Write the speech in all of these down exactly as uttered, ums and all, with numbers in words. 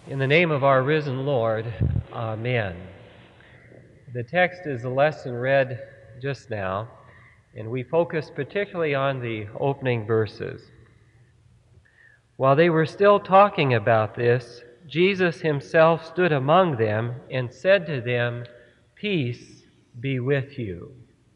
In the name of our risen Lord, Amen. The text is the lesson read just now, and we focus particularly on the opening verses. While they were still talking about this, Jesus himself stood among them and said to them, "Peace be with you."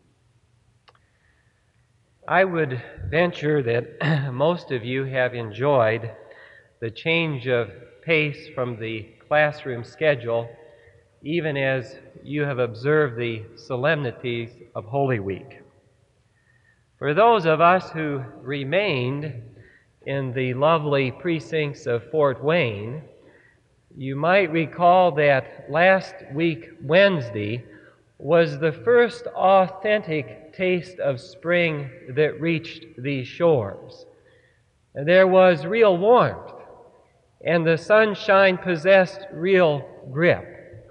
I would venture that most of you have enjoyed the change of pace from the classroom schedule, even as you have observed the solemnities of Holy Week. For those of us who remained in the lovely precincts of Fort Wayne, you might recall that last week, Wednesday, was the first authentic taste of spring that reached these shores. And there was real warmth, and the sunshine possessed real grip.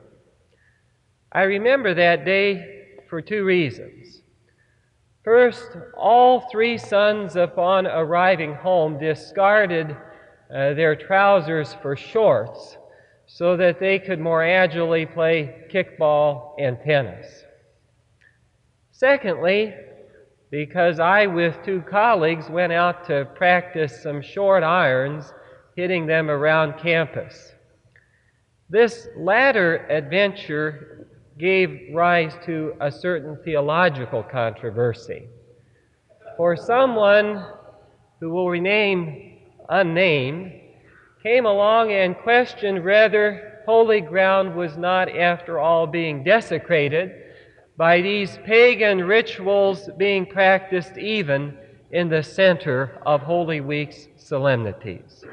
I remember that day for two reasons. First, all three sons, upon arriving home, discarded uh, their trousers for shorts so that they could more agilely play kickball and tennis. Secondly, because I, with two colleagues, went out to practice some short irons, hitting them around campus. This latter adventure gave rise to a certain theological controversy. For someone who will remain unnamed came along and questioned whether holy ground was not, after all, being desecrated by these pagan rituals being practiced even in the center of Holy Week's solemnities.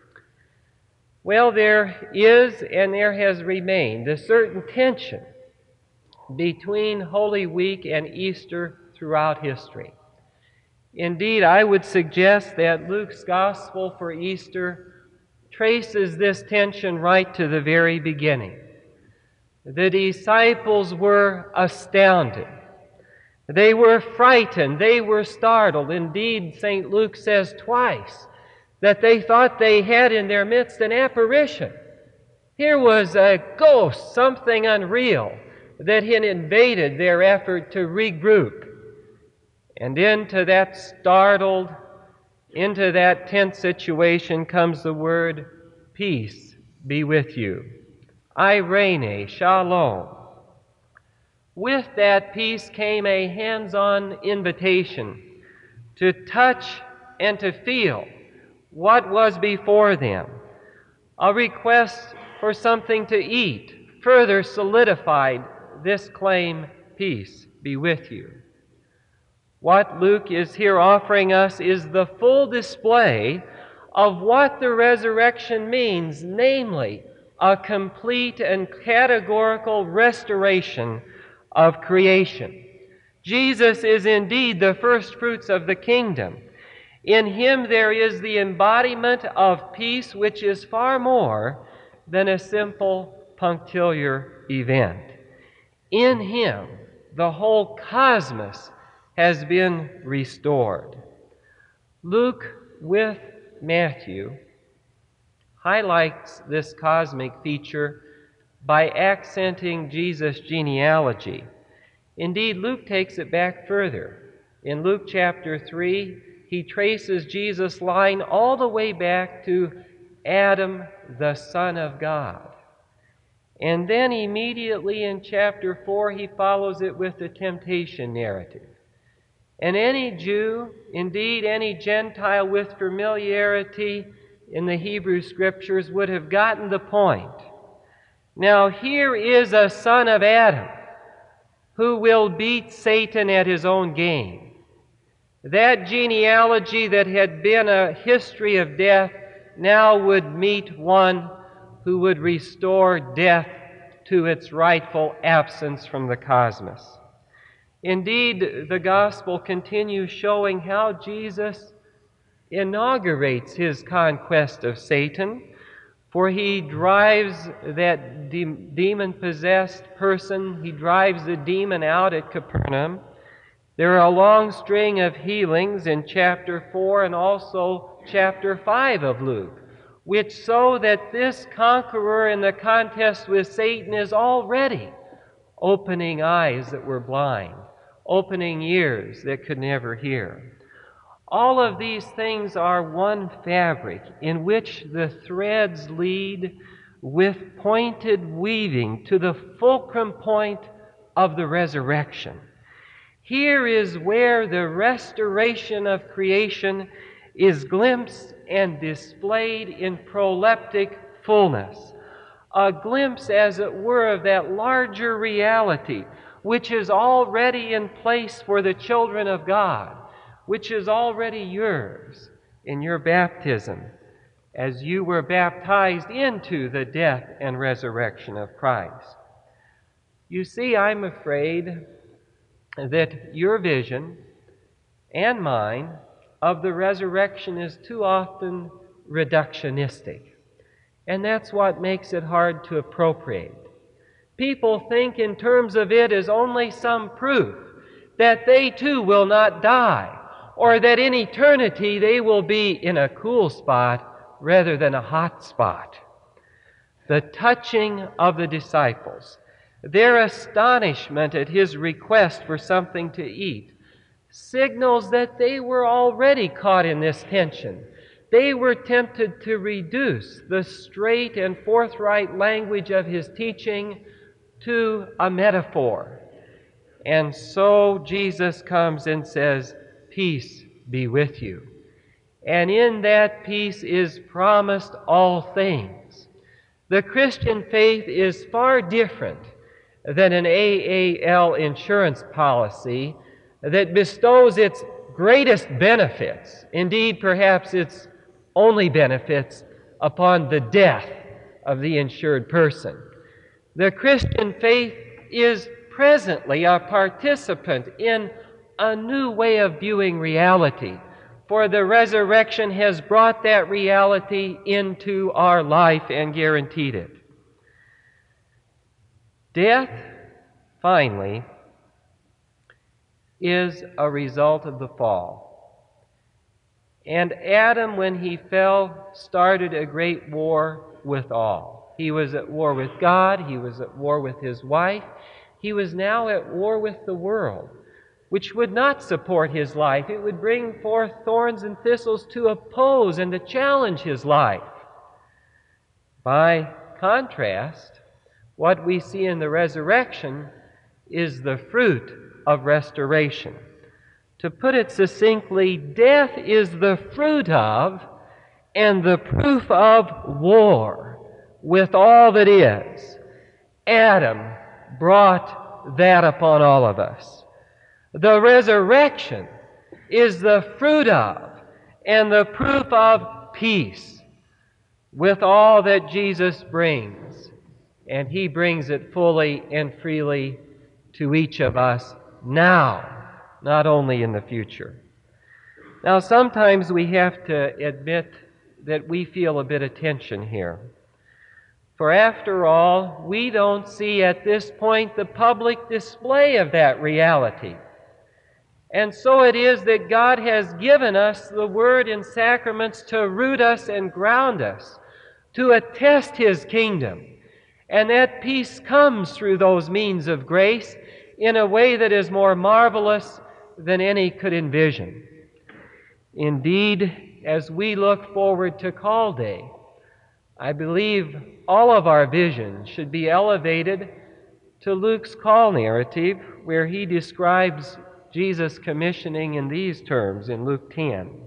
Well, there is and there has remained a certain tension between Holy Week and Easter throughout history. Indeed, I would suggest that Luke's Gospel for Easter traces this tension right to the very beginning. The disciples were astounded. They were frightened. They were startled. Indeed, Saint Luke says twice that they thought they had in their midst an apparition. Here was a ghost, something unreal, that had invaded their effort to regroup. And into that startled, into that tense situation comes the word, "Peace be with you." Irene, shalom. With that peace came a hands-on invitation to touch and to feel what was before them. A request for something to eat further solidified this claim, "Peace be with you." What Luke is here offering us is the full display of what the resurrection means, namely, a complete and categorical restoration of creation. Jesus is indeed the first fruits of the kingdom. In him there is the embodiment of peace, which is far more than a simple punctiliar event. In him, the whole cosmos has been restored. Luke, with Matthew, highlights this cosmic feature by accenting Jesus' genealogy. Indeed, Luke takes it back further. In Luke chapter three, he traces Jesus' line all the way back to Adam, the Son of God. And then immediately in chapter four, he follows it with the temptation narrative. And any Jew, indeed any Gentile with familiarity in the Hebrew Scriptures, would have gotten the point. Now here is a son of Adam who will beat Satan at his own game. That genealogy that had been a history of death now would meet one who would restore death to its rightful absence from the cosmos. Indeed, the Gospel continues showing how Jesus inaugurates his conquest of Satan, for he drives that de- demon-possessed person, he drives the demon out at Capernaum. There are a long string of healings in chapter four and also chapter five of Luke, which show that this conqueror in the contest with Satan is already opening eyes that were blind, opening ears that could never hear. All of these things are one fabric in which the threads lead with pointed weaving to the fulcrum point of the resurrection. Here is where the restoration of creation is glimpsed and displayed in proleptic fullness. A glimpse, as it were, of that larger reality which is already in place for the children of God, which is already yours in your baptism, as you were baptized into the death and resurrection of Christ. You see, I'm afraid that your vision and mine of the resurrection is too often reductionistic. And that's what makes it hard to appropriate. People think in terms of it as only some proof that they too will not die, or that in eternity they will be in a cool spot rather than a hot spot. The touching of the disciples, their astonishment at his request for something to eat, signals that they were already caught in this tension. They were tempted to reduce the straight and forthright language of his teaching to a metaphor. And so Jesus comes and says, "Peace be with you." And in that peace is promised all things. The Christian faith is far different than an A A L insurance policy that bestows its greatest benefits, indeed perhaps its only benefits, upon the death of the insured person. The Christian faith is presently a participant in a new way of viewing reality, for the resurrection has brought that reality into our life and guaranteed it. Death, finally, is a result of the fall. And Adam, when he fell, started a great war with all. He was at war with God, he was at war with his wife, he was now at war with the world, which would not support his life. It would bring forth thorns and thistles to oppose and to challenge his life. By contrast, what we see in the resurrection is the fruit of restoration. To put it succinctly, death is the fruit of and the proof of war with all that is. Adam brought that upon all of us. The resurrection is the fruit of and the proof of peace with all that Jesus brings. And he brings it fully and freely to each of us now, not only in the future. Now, sometimes we have to admit that we feel a bit of tension here. For after all, we don't see at this point the public display of that reality. And so it is that God has given us the Word and sacraments to root us and ground us, to attest His kingdom. And that peace comes through those means of grace in a way that is more marvelous than any could envision. Indeed, as we look forward to Call Day, I believe all of our visions should be elevated to Luke's call narrative, where he describes Jesus' commissioning in these terms in Luke ten.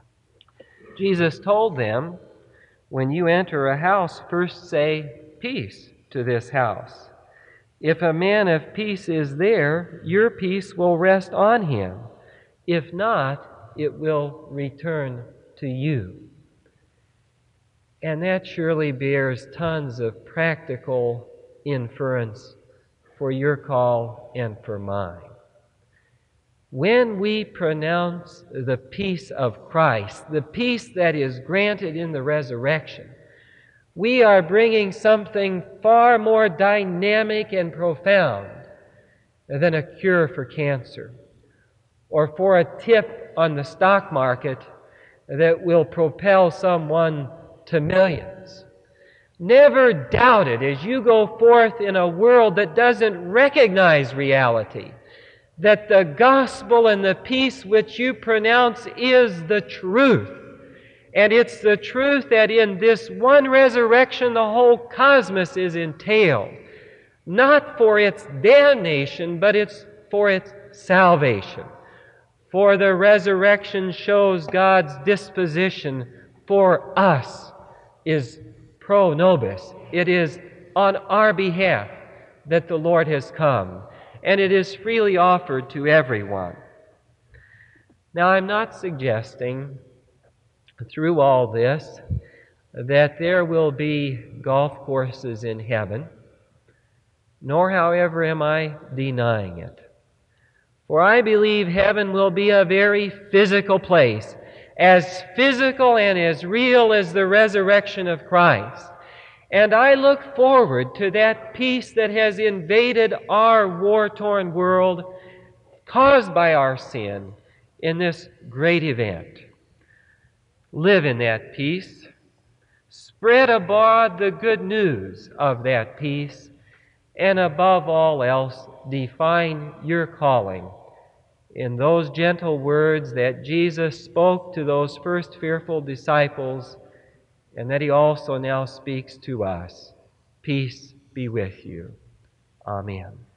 Jesus told them, "When you enter a house, first say, 'Peace to this house.' If a man of peace is there, your peace will rest on him. If not, it will return to you." And that surely bears tons of practical inference for your call and for mine. When we pronounce the peace of Christ, the peace that is granted in the resurrection, we are bringing something far more dynamic and profound than a cure for cancer, or for a tip on the stock market that will propel someone to millions. Never doubt it as you go forth in a world that doesn't recognize reality, that the gospel and the peace which you pronounce is the truth. And it's the truth that in this one resurrection the whole cosmos is entailed, not for its damnation, but it's for its salvation. For the resurrection shows God's disposition for us is pro nobis. It is on our behalf that the Lord has come, and it is freely offered to everyone. Now, I'm not suggesting through all this that there will be golf courses in heaven, nor, however, am I denying it. For I believe heaven will be a very physical place, as physical and as real as the resurrection of Christ. And I look forward to that peace that has invaded our war-torn world caused by our sin in this great event. Live in that peace. Spread abroad the good news of that peace. And above all else, define your calling in those gentle words that Jesus spoke to those first fearful disciples and that He also now speaks to us. Peace be with you. Amen.